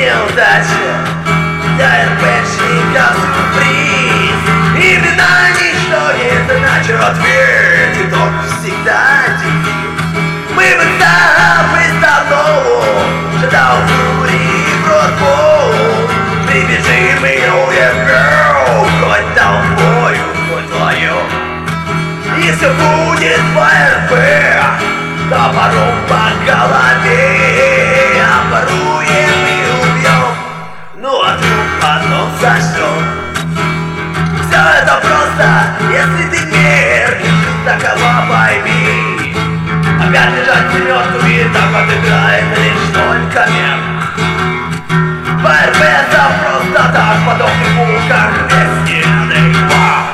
неудача для РПшников сюрприз. Имена ничто не значит, ответ и тот всегда один. Мы в столову, ждал фури в рот-пол. Прибежим и girl, хоть толпою, хоть вдвоем. И все будет по РП, топором по голове. Оборуем и убьем, ну а труп потом сожжем. Все это просто, если ты мерзкий, такова пойми. Опять лежать мертвыми, так отыграет лишь только мир. По РП это просто так, подобный булках весь неадекват.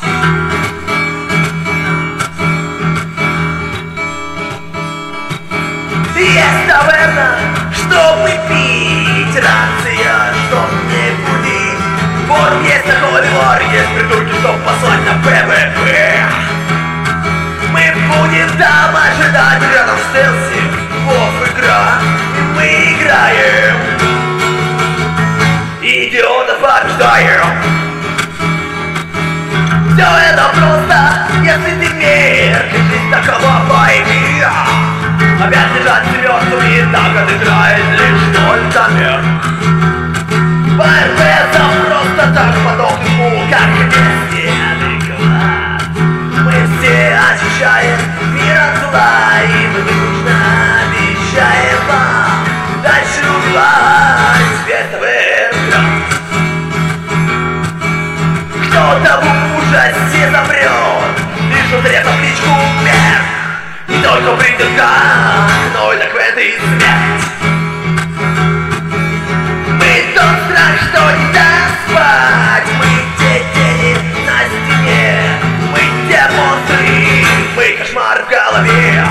Есть таверна, чтобы пить, рация, чтоб не будить. Вот есть такой вор, есть придурки, чтоб послать на ПВП. Мы будем там ожидать рядом с Стелси. Вов игра, и мы играем. Идиота побеждаем. Все это просто, если ты мерзкий, жизнь такова пойми. Опять лежать мертвыми, так отыграет лишь только мир. ПРП это просто так, подобный мул, как вместе адекват. Мы все ощущаем мир от зла, и мы дружно обещаем вам дальше убивать световый экран. Кто-то в ужасе замрет, лишь узрев табличку вверх. Не только придыхать, но и так в этой смерть. Мы тот страх, что не даст спать. Мы те тени на стене, мы те монстры, мы кошмар в голове.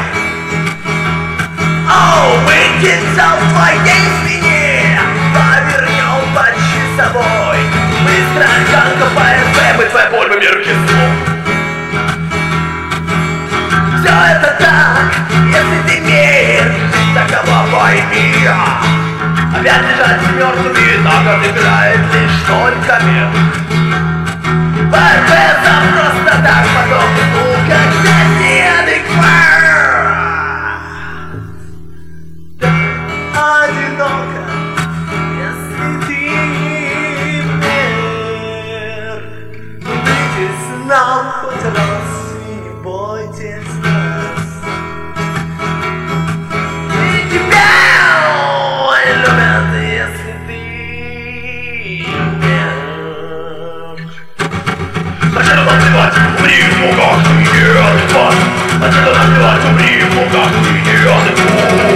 Оу, мы кинцал в твоей спине, повернем почти собой. Мы страханка по РП, мы твоя боль, мы мир кисло. Все это так, если ты мерзкий, такова пойми. Опять лежать мертвыми, так отыграет лишь только мир. ПРП это просто так, подобный мул, как здесь неадекват. Да, одиноко, если ты мертв. Убедитесь нам хоть раз и не бойтесь нас. И тебя любят, если ты мертв. Сначала наплевать, умри в муках, ты не адекват. Сначала наплевать, умри в муках, ты не адекват.